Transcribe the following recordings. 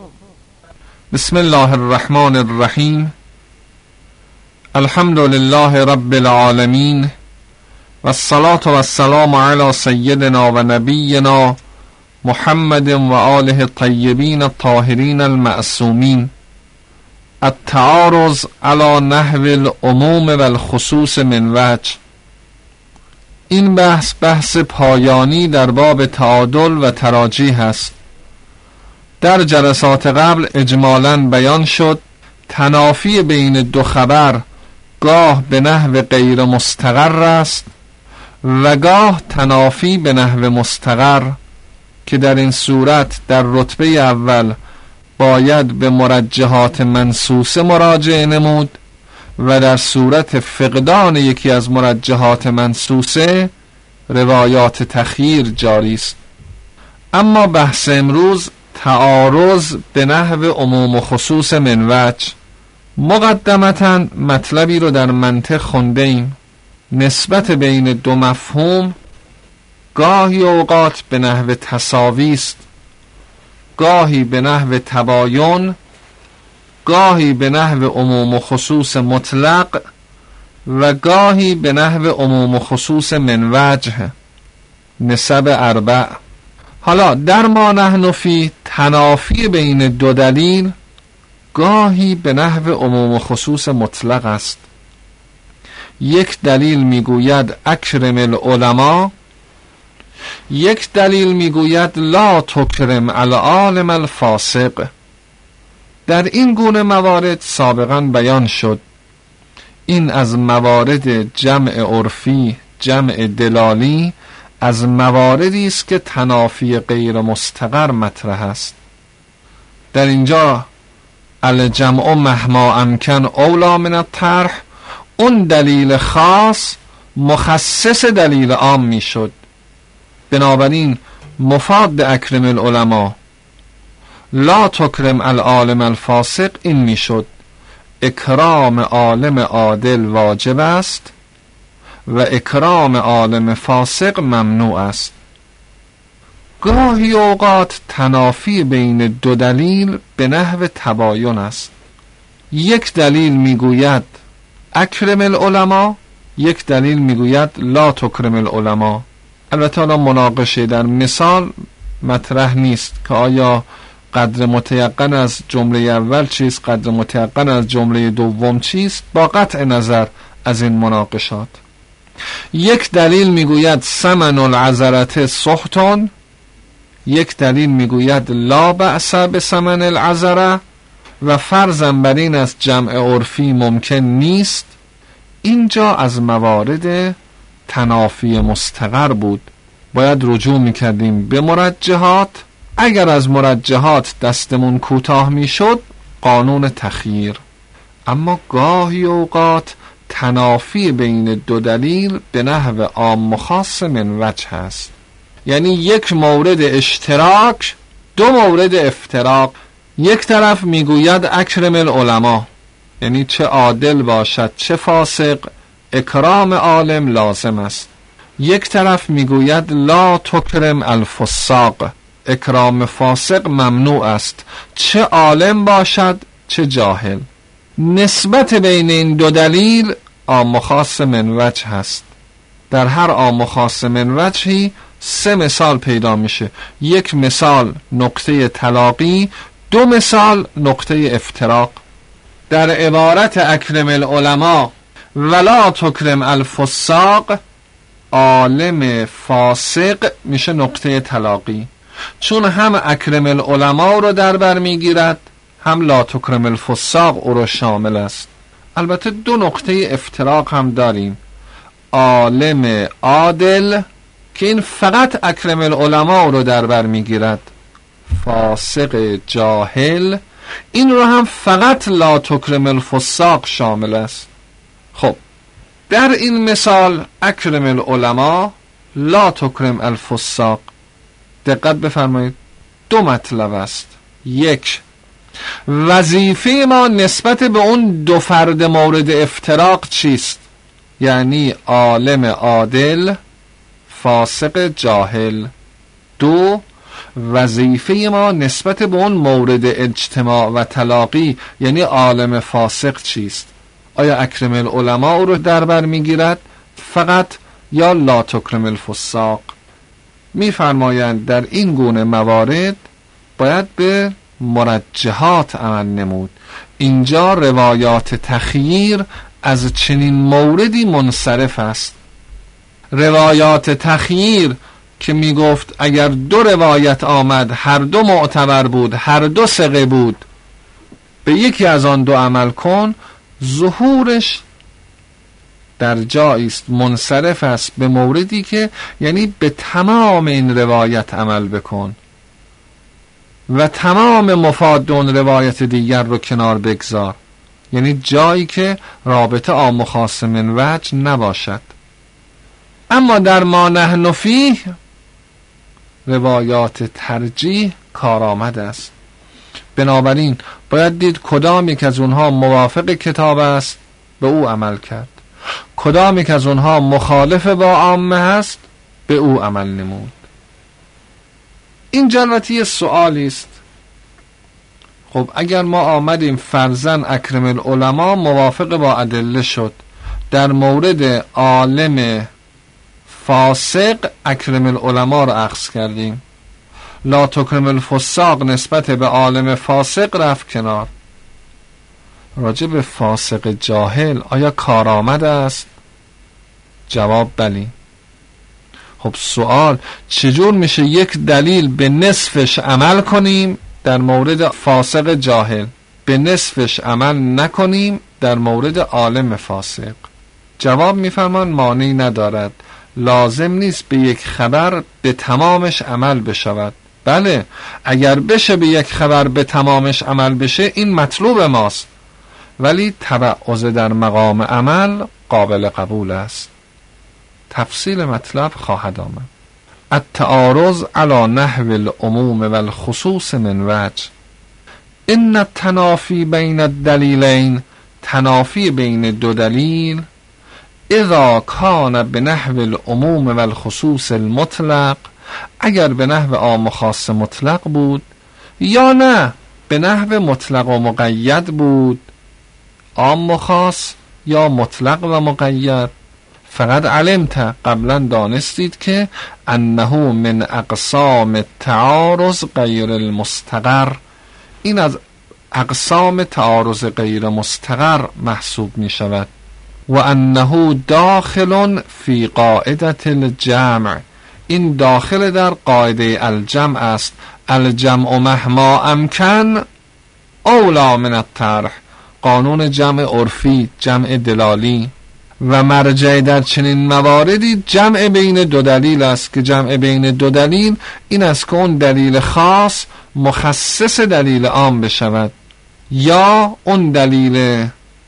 بسم الله الرحمن الرحیم. الحمد لله رب العالمین و الصلاة و السلام علی سیدنا و نبینا محمد و آله الطیبین الطاهرین المعصومین. التعارض علی نحو العموم و الخصوص من وجه. این بحث پایانی در باب تعادل و تراجیح است. در جلسات قبل اجمالاً بیان شد تنافی بین دو خبر گاه به نحو غیر مستقر است و گاه تنافی به نحو مستقر، که در این صورت در رتبه اول باید به مرجحات منصوصه مراجعه نمود و در صورت فقدان یکی از مرجحات منصوصه روایات تخییر جاری است. اما بحث امروز تعارض به نحو عموم و خصوص من وجه. مقدمتاً مطلبی رو در منطق خونده ایم. نسبت بین دو مفهوم گاهی اوقات به نحو تساوی است، گاهی به نحو تباین، گاهی به نحو عموم و خصوص مطلق و گاهی به نحو عموم و خصوص من وجه. نسب اربع. حالا در ما نحن فی تنافی بین دو دلیل گاهی به نحو عموم و خصوص مطلق است. یک دلیل میگوید اکرم العلماء، یک دلیل میگوید لا تکرم العالم الفاسق. در این گونه موارد سابقا بیان شد این از موارد جمع عرفی، جمع دلالی، از مواردی است که تنافی غیر مستقر مطرح است. در اینجا الجمع مهما امکن اولا من الطرح، اون دلیل خاص مخصص دلیل عام می شد. بنابراین مفاد اکرم العلماء لا تکرم العالم الفاسق این می شد اکرام عالم عادل واجب است و اکرام عالم فاسق ممنوع است. گاهی اوقات تنافی بین دو دلیل به نحو تباین است. یک دلیل میگوید اکرم العلماء، یک دلیل میگوید لا تکرم العلماء. البته الان مناقشه در مثال مطرح نیست که آیا قدر متیقن از جمله اول چیست، قدر متیقن از جمله دوم چیست، با قطع نظر از این مناقشات. یک دلیل میگوید ثمن العذرة سحت، یک دلیل میگوید لا بأس بثمن العذرة و فرضاً بر این از جمع عرفی ممکن نیست. اینجا از موارد تنافی مستقر بود، باید رجوع میکردیم به مرجحات. اگر از مرجحات دستمون کوتاه میشد قانون تخییر. اما گاهی اوقات تنافی بین دو دلیل به نحو عام و خاص من وجه است، یعنی یک مورد اشتراک، دو مورد افتراق. یک طرف میگوید اکرم العلماء، یعنی چه عادل باشد چه فاسق اکرام عالم لازم است. یک طرف میگوید لا تکرم الفساق، اکرام فاسق ممنوع است، چه عالم باشد چه جاهل. نسبت بین این دو دلیل عام و خاص من وجه هست. در هر عام و خاص من وجهی سه مثال پیدا میشه. یک مثال نقطه تلاقی، دو مثال نقطه افتراق. در عبارت اکرم العلماء ولا تکرم الفساق، عالم فاسق میشه نقطه تلاقی، چون هم اکرم العلماء رو در بر میگیرد هم لا تکرم الفساق او رو شامل است. البته دو نقطه افتراق هم داریم. عالم عادل که این فقط اکرم العلماء رو در بر میگیرد، فاسق جاهل این رو هم فقط لا تکرم الفساق شامل است. خب در این مثال اکرم العلماء لا تکرم الفساق، دقت بفرمایید دو مطلب است. یک، وظیفه ما نسبت به اون دو فرد مورد افتراق چیست؟ یعنی عالم عادل، فاسق جاهل. دو، وظیفه ما نسبت به اون مورد اجتماع و تلاقی یعنی عالم فاسق چیست؟ آیا اکرم العلماء رو در بر میگیرد فقط یا لا تکرم الفساق؟ میفرمایند در این گونه موارد باید به مرجحات عمل نمود. اینجا روایات تخییر از چنین موردی منصرف است. روایات تخییر که می گفت اگر 2 روایت آمد هر 2 معتبر بود، هر 2 ثقه بود، به یکی از آن 2 عمل کن، ظهورش در جایی است منصرف است به موردی که یعنی به تمام این روایت عمل بکن و تمام مفاد اون روایت دیگر رو کنار بگذار، یعنی جایی که رابطه عام و خاص من وجه نباشد. اما در ما نحن فیه روایات ترجیح کارآمد است. بنابراین باید دید کدام یک از اونها موافق کتاب است، به او عمل کرد. کدام یک از اونها مخالف با عامه است، به او عمل نمود. این البته یه سوالی است. خب اگر ما آمدیم فرضاً اکرم العلماء موافق با ادله شد، در مورد عالم فاسق اکرم العلماء رو اخذ کردیم، لا تکرم الفساق نسبت به عالم فاسق رفت کنار، راجع به فاسق جاهل آیا کارآمد است؟ جواب بلی. خب سوال چجور میشه یک دلیل به نصفش عمل کنیم در مورد فاسق جاهل، به نصفش عمل نکنیم در مورد عالم فاسق؟ جواب میفرمان مانعی ندارد، لازم نیست به یک خبر به تمامش عمل بشود. بله اگر بشه به یک خبر به تمامش عمل بشه این مطلوب ماست، ولی تبعض در مقام عمل قابل قبول است. تفصیل مطلب خواهد آمد. التعارض علی نحو العموم و الخصوص من وجه. ان التنافی بین الدلیلین، تنافی بین 2 دلیل، اذا کان به نحو العموم و الخصوص المطلق، اگر به نحو عام و خاص مطلق بود یا نه به نحو مطلق و مقید بود، عام و خاص یا مطلق و مقید، فقط علمت قبلا دانستید که انه من اقسام التعارض غیر المستقر، این از اقسام تعارض غیر مستقر محسوب می شود. و انه داخل فی قاعده الجمع، این داخل در قاعده الجمع است. الجمع مهما امکن اولا من الطرح، قانون جمع عرفی، جمع دلالی. و مرجع در چنین مواردی جمع بین 2 دلیل است که جمع بین 2 دلیل این است که اون دلیل خاص مخصص دلیل عام بشود، یا اون دلیل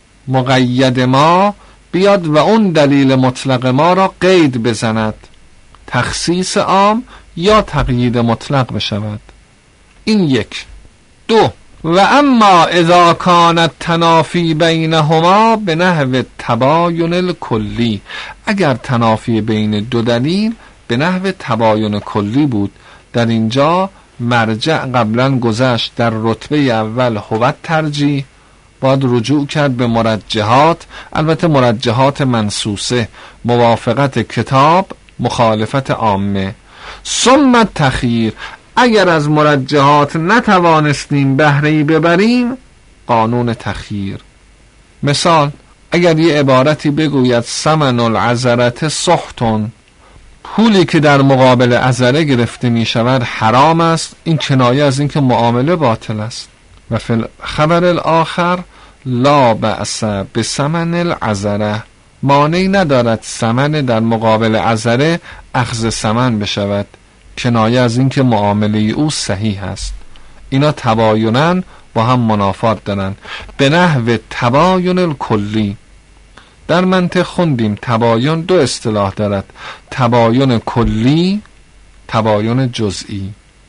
مقید ما بیاد و اون دلیل مطلق ما را قید بزند، تخصیص عام یا تقیید مطلق بشود. این 1. 2. و اما اذا کانت تنافی بینهما به نحو تباین الکلی، اگر تنافی بین 2 دلیل به نحو تباین کلی بود، در اینجا مرجع قبلا گذشت در رتبه اول هو ترجیح، باید رجوع کرد به مرجحات، البته مرجحات منصوصه، موافقت کتاب، مخالفت عامه. ثم تخییر، اگر از مرجحات نتوانستیم بهره‌ای ببریم، قانون تخییر. مثال اگر یه عبارتی بگوید ثمن العذرة سحت، پولی که در مقابل عذره گرفته می شود حرام است، این کنایه از این که معامله باطل است. و فی الخبر الاخر لا بأس بثمن العذره، مانعی ندارد ثمن در مقابل عذره اخذ ثمن بشود، کنایه از این که معامله او صحیح است. اینا تباینن با هم منافات دارن. به نحو تباین الکلی، در منطق خوندیم تباین 2 اصطلاح دارد، تباین کلی، تباین جزئی.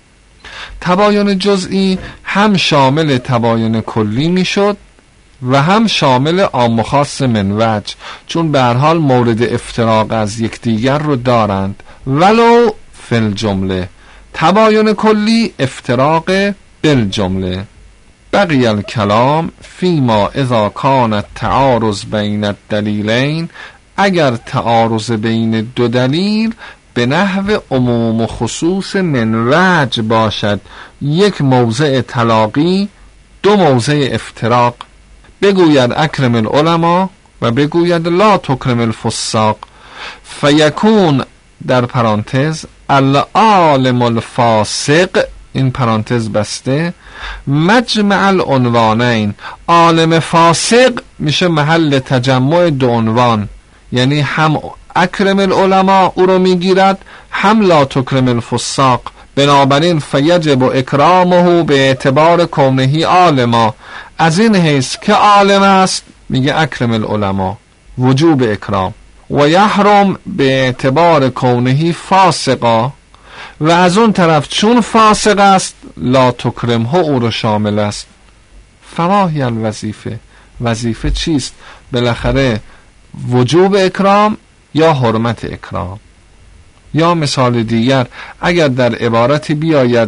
تباین جزئی هم شامل تباین کلی میشد و هم شامل عام و خاص من وجه، چون به هر حال مورد افتراق از یکدیگر رو دارند ولو فی الجمله، تباین کلی افتراق بالجمله. بقی الکلام فیما اذا کان التعارض بین الدلیلین، اگر تعارض بین دو دلیل به نحو عموم و خصوص من وجه باشد، یک موضع تلاقی دو موضع افتراق، بگوید اکرم العلماء و بگوید لا تکرم الفساق، فیکون در پرانتز العالم الفاسق، این پرانتز بسته، مجمع العنوانین، عالم فاسق میشه محل تجمع دو عنوان، یعنی هم اکرم العلماء او رو میگیرد، هم لا تکرم الفساق. بنابراین فیجب اکرامه به اعتبار کونه عالما، از این حیث که عالم است میگه اکرم العلماء، وجوب اکرام. و یحرم به اعتبار کونه فاسقا، و از اون طرف چون فاسق است لا تکرمه او رو شامل است. فماهی الوظیفه، وظیفه چیست؟ بالاخره وجوب اکرام یا حرمت اکرام. یا مثال دیگر، اگر در عبارتی بیاید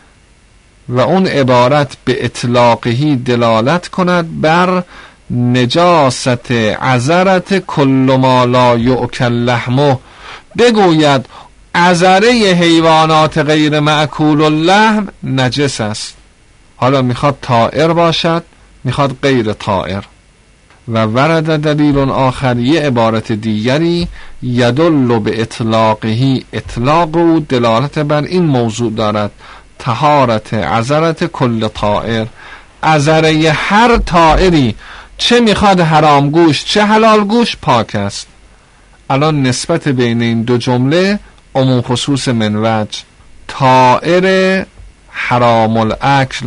و اون عبارت به اطلاقهی دلالت کند بر نجاست عذرت کل ما لا یؤکل لحمه، بگوید عذره حیوانات غیر مأکول اللحم نجس است. حالا میخواد طائر باشد، میخواد غیر طائر. و ورد دلیل آخر، یه عبارت دیگری، یدل به اطلاقهی، اطلاق او دلالت بر این موضوع دارد، طهارت عذرت کل طائر، عذره هر طائری، چه میخواد حرام گوش چه حلال گوش، پاک است. الان نسبت بین این دو جمله عموم خصوص من وجه، طائر حرام الاکل،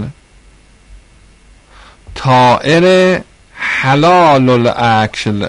طائر حلال الاکل،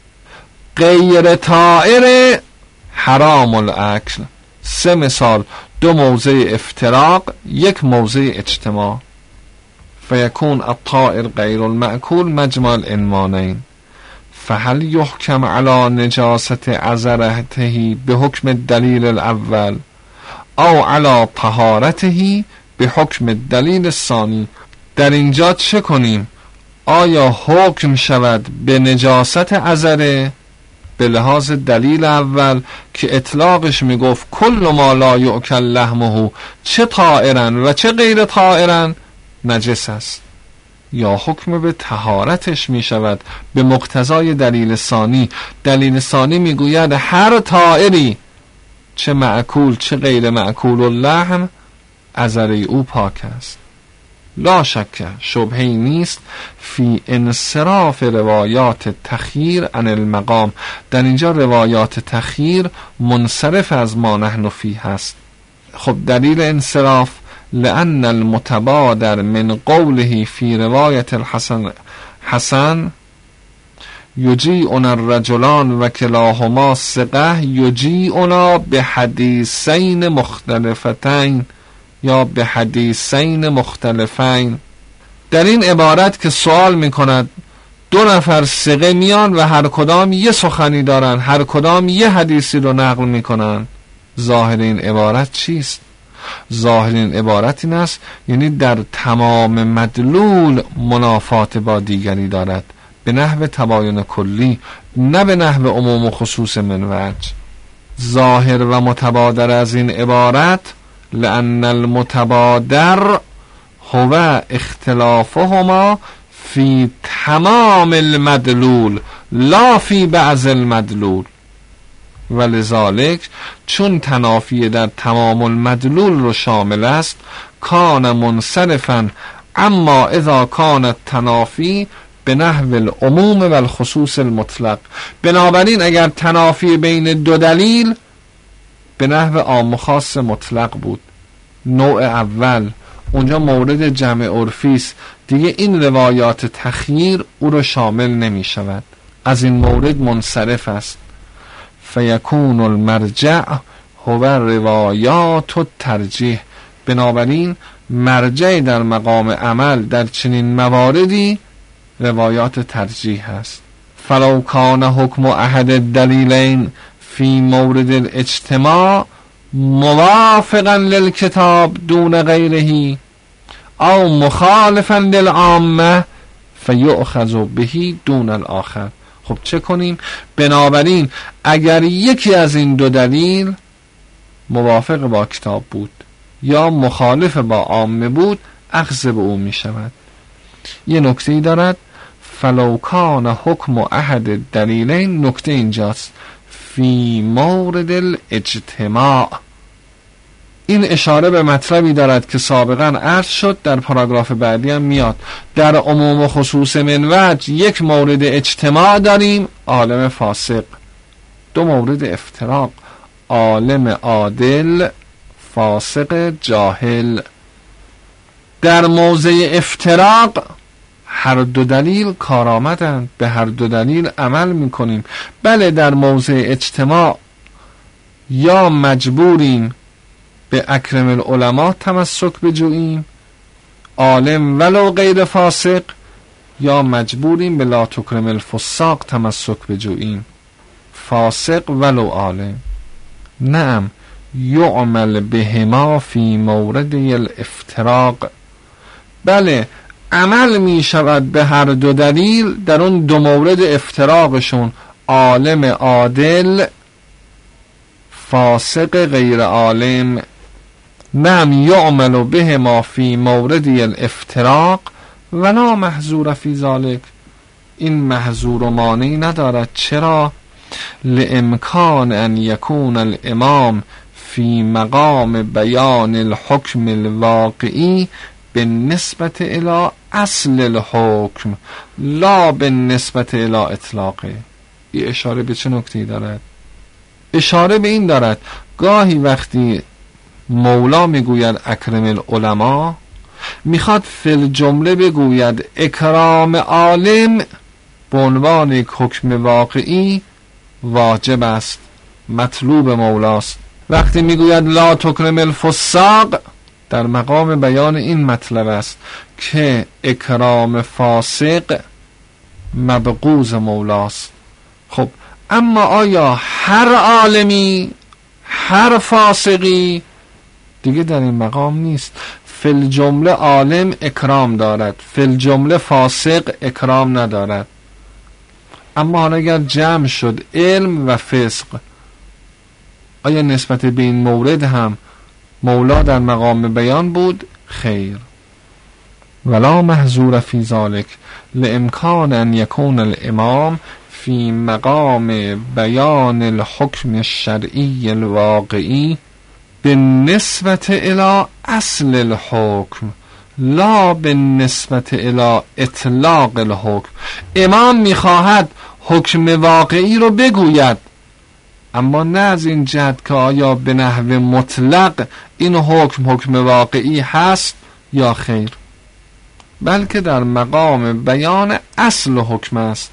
غیر طائر حرام الاکل. سه مثال، دو موضع افتراق، یک موضع اجتماع. فیکون الطائر غیر المأکول مجمع العنوانین. فهل یحکم علی نجاست عذرته به حکم الدلیل الاول او علی طهارته به حکم الدلیل الثانی؟ در اینجا چه کنیم؟ آیا حکم شود به نجاست عذره به لحاظ دلیل اول که اطلاقش میگفت کل ما لا یؤکل لحمه، چه طائرن و چه غیر طائرن نجس است، یا حکم به طهارتش می شود به مقتضای دلیل ثانی؟ دلیل ثانی میگوید هر طائری چه معکول چه غیر معکول اللحم عذره او پاک است. لا شک، شبهی نیست فی انصراف روایات تخییر عن المقام، در اینجا روایات تخییر منصرف از ما نحن فی هست. خب دلیل انصراف، لأن المتبادر من قوله فی روایت الحسن یجیعنا الرجلان و کلاهما ثقه یجیعنا به حدیثین مختلفتین یا به حدیثین مختلفین. در این عبارت که سوال میکند دو نفر ثقه میان و هر کدام یه سخنی دارن، هر کدام یه حدیثی رو نقل میکنن، ظاهر این عبارت چیست؟ ظاهر این عبارت این است یعنی در تمام مدلول منافات با دیگری دارد، به نحو تباین کلی، نه به نحو عموم و خصوص من وجه. ظاهر و متبادر از این عبارت لأن المتبادر هو اختلافهما فی تمام المدلول لا فی بعض المدلول، ولذالک چون تنافی در تمام المدلول رو شامل است کان منصرفا، اما اذا کان التنافی به نحو العموم و الخصوص المطلق. بنابراین اگر تنافی بین دو دلیل به نحو عام خاص مطلق بود، نوع اول اونجا مورد جمع عرفی است، دیگه این روایات تخییر او رو شامل نمی شود، از این مورد منصرف است. فیکون المرجع هو روایات الترجیح، بنابراین مرجع در مقام عمل در چنین مواردی روایات ترجیح است. فلو کان حکم احد الدلیلین فی مورد الاجتماع موافقا للکتاب دون غیره او مخالفا للعامه فیؤخذ بهی دون الاخر. خب چه کنیم؟ بنابراین اگر یکی از این دو دلیل موافق با کتاب بود یا مخالف با عامه بود، اخذ به او می شود. یه نکته ای دارد، فلو کان حکم احد دلیلین، نکته اینجاست، فی مورد الاجتماع. این اشاره به مطلبی دارد که سابقا عرض شد، در پاراگراف بعدی هم میاد. در عموم و خصوص من وجه یک مورد اجتماع داریم، عالم فاسق. دو مورد افتراق، عالم عادل، فاسق جاهل. در موضع افتراق هر دو دلیل کارآمدند، به هر دو دلیل عمل میکنیم. بله در موضع اجتماع یا مجبوریم به اکرم العلماء تمسک بجوییم، عالم ولو غیر فاسق، یا مجبوریم به لا تکرم الفساق تمسک بجوییم، فاسق ولو عالم. نعم یعمل بهما فی مورد الافتراق. بله عمل می شود به هر دو دلیل در اون دو مورد افتراقشون، عالم عادل، فاسق غیر عالم. نعم یعمل بهما فی مورد الافتراق ولا محظور فی ذلک. این محظور و مانعی ندارد. چرا؟ لامکان ان یکون الامام فی مقام بیان الحکم الواقعی بالنسبت الی اصل الحکم لا بالنسبت الی اطلاقه. این اشاره به چه نکته‌ای دارد؟ اشاره به این دارد گاهی وقتی مولا میگوید اکرم العلماء، میخواد فی الجمله بگوید اکرام عالم به عنوان یک حکم واقعی واجب است، مطلوب مولاست. وقتی میگوید لا تکرم الفساق، در مقام بیان این مطلب است که اکرام فاسق مبغوض مولاست. خب اما آیا هر عالمی، هر فاسقی دیگه در این مقام نیست؟ فی الجمله عالم اکرام دارد، فی الجمله فاسق اکرام ندارد. اما حالا اگر جمع شد علم و فسق، آیا نسبت به این مورد هم مولا در مقام بیان بود؟ خیر. ولا محظور فی ذلک لامکان ان یکون الامام فی مقام بیان الحکم الشرعی الواقعی بالنسبت الی اصل الحکم لا بالنسبت الی اطلاق الحکم. امام میخواهد حکم واقعی رو بگوید، اما نه از این جهت که آیا به نحو مطلق این حکم واقعی هست یا خیر، بلکه در مقام بیان اصل حکم است.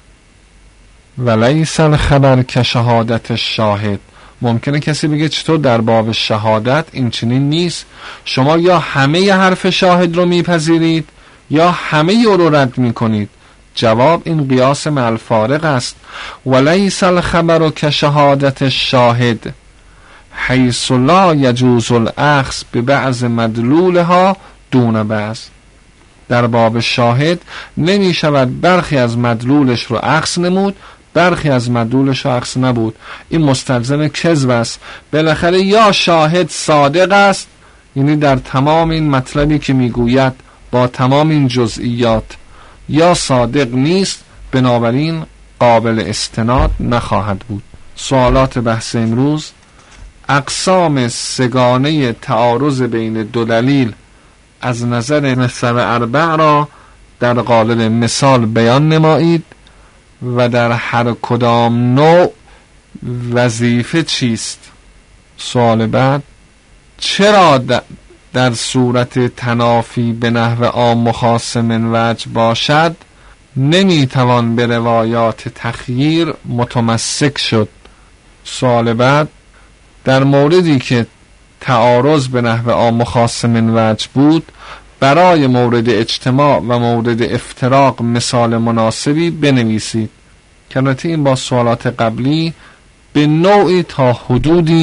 ولیس الخبر که شهادت الشاهد. ممکنه کسی بگه چطور در باب شهادت این چنین نیست؟ شما یا همه حرف شاهد رو میپذیرید یا همه او رو رد میکنید. جواب این قیاس مع الفارق است. ولیس الخبر که شهادت الشاهد حیث لا یجوز الاخذ ببعض مدلولها دون بعض. در باب شاهد نمی شود برخی از مدلولش رو اخذ نمود، برخی از مدلولش رو اخذ نبود. این مستلزم کذب است. بالاخره یا شاهد صادق است، یعنی در تمام این مطلبی که میگوید با تمام این جزئیات، یا صادق نیست، بنابراین قابل استناد نخواهد بود. سوالات بحث امروز: اقسام سگانه تعارض بین دو دلیل از نظر مذهب اربع را در قالب مثال بیان نمایید و در هر کدام نوع وظیفه چیست؟ سوال بعد: چرا در صورت تنافی به نحو عام و خاص من وجه باشد نمیتوان به روایات تخییر متمسک شد؟ سوال بعد: در موردی که تعارض به نحو عام و خاص من وجه بود، برای مورد اجتماع و مورد افتراق مثال مناسبی بنویسید. کناتی این با سوالات قبلی به نوعی تا حدودی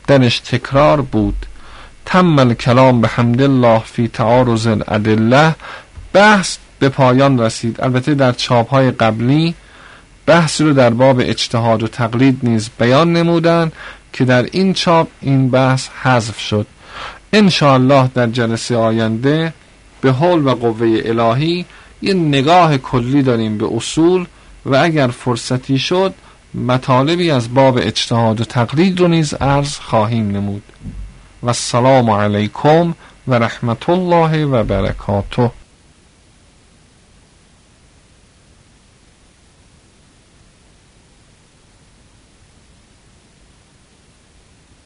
درش تکرار بود. تم الکلام به حمد الله فی تعارض الادله. بحث به پایان رسید. البته در چاپ‌های قبلی بحثی رو در باب اجتهاد و تقلید نیز بیان نمودن که در این چاپ این بحث حذف شد. انشاءالله در جلسه آینده به حول و قوه الهی یه نگاه کلی داریم به اصول و اگر فرصتی شد مطالبی از باب اجتهاد و تقلید رو نیز عرض خواهیم نمود. و السلام علیکم و رحمت الله و برکاته.